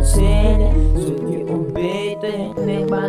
цели, звуки убитые, небо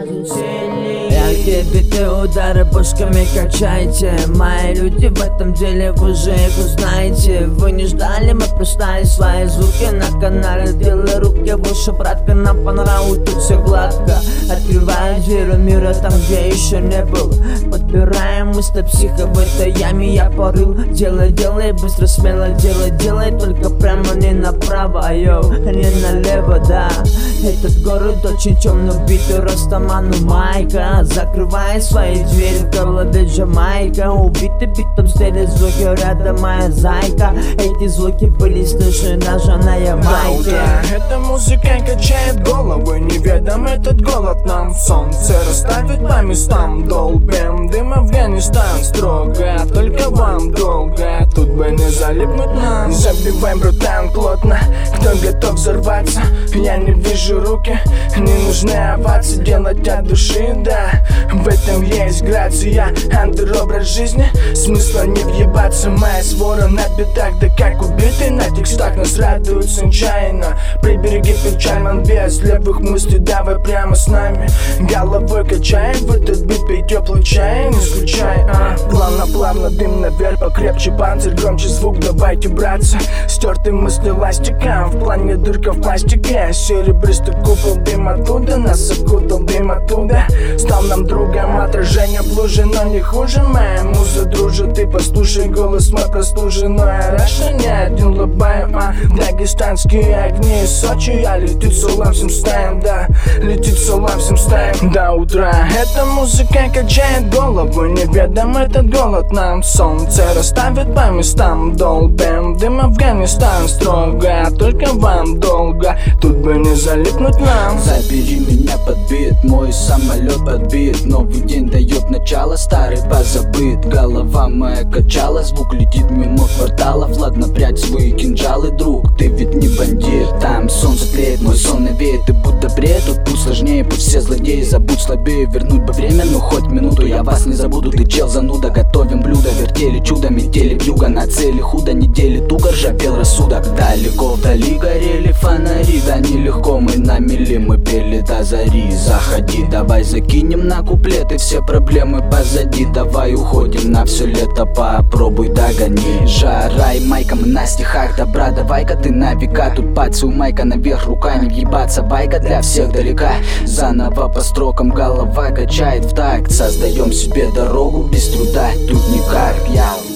цели. Я где биты, удары пушками качайте. Мои люди в этом деле, вы же их узнаете. Вы не ждали, мы поставили свои звуки на канале. Делай руки выше, братка, нам по нраву, тут все гладко. Открываю двери мира там, где еще не был. Подбираем мы с психо в этой яме, я порыл. Делай, делай, быстро, смело, делай, делай. Только прямо, не направо, йоу, не налево, да. Этот город очень темно битый, растаману майка. Закрывай свои двери, горло Джамайка. Убитый битом стели звуки, рядом моя зайка. Эти звуки были слышны даже на Ямайке. Эта музыка качает голову, неведом этот голод нам. Солнце расставит по местам, долбим дым Афганистан. Строго, только вам долго, тут бы не залипнуть нам. Забиваем брутан плотно, кто готов взорваться. Я не вижу руки, не нужны овации. Делать от души, да, в этом есть грация. Андеробраз жизни, смысла не въебаться. Моя свора на битах, да как убитый на текстах. Нас радуют нечаянно. Прибереги печаль, ман, без левых мыслей. Давай прямо с нами, головой качаем в этот бит, пей теплый чай, не скучай, Плавно, дым наверх, покрепче панцирь, громче звук, давайте браться. Стертые мысли ластиком, в плане дырка в пластике. Серебристый купол, дым оттуда, нас окутал дым оттуда. Стал нам другом, отражение в луже, но не хуже. Моя муза дружит, ты послушай голос мой прослуженной. Раша не один лобаю, дагестанские огни из Сочи. Я летит салам всем стаям, да, летит салам всем стаям до утра. Эта музыка качает голову, неведом этот голод нам. Солнце расставит по местам, долбим дым Афганистан. Строго, только вам долго, тут бы не залипнуть нам. Забери меня под бит, мой самолет подбит. Новый день дает начало, старый позабыт. Голова моя качала, звук летит мимо кварталов. Ладно, прячь свои кинжалы, друг, ты ведь не бандит. Там солнце тлеет, мой сон навеет, ты будто бред. Тут путь сложнее, пусть все злодеи, забудь слабее. Вернуть бы время, ну хоть минуту, я вас не забуду. Ты чел зануда, готовим блюдо, вертели чудо, метели вьюга. На цели худо, недели туго, ржавел рассудок. Далеко вдали горели фонари, да нелегко мы на мели, мы пели до зари. Заходи, давай закинем на куплеты, все проблемы позади. Давай уходим на все лето, попробуй догони. Жара и майка, мы на стихах добра, давай-ка ты на века. Тут пальцы у майка наверх, руками въебаться, байка для всех далека. Заново по строкам голова качает в такт. Создаем себе дорогу без труда, тут никак, я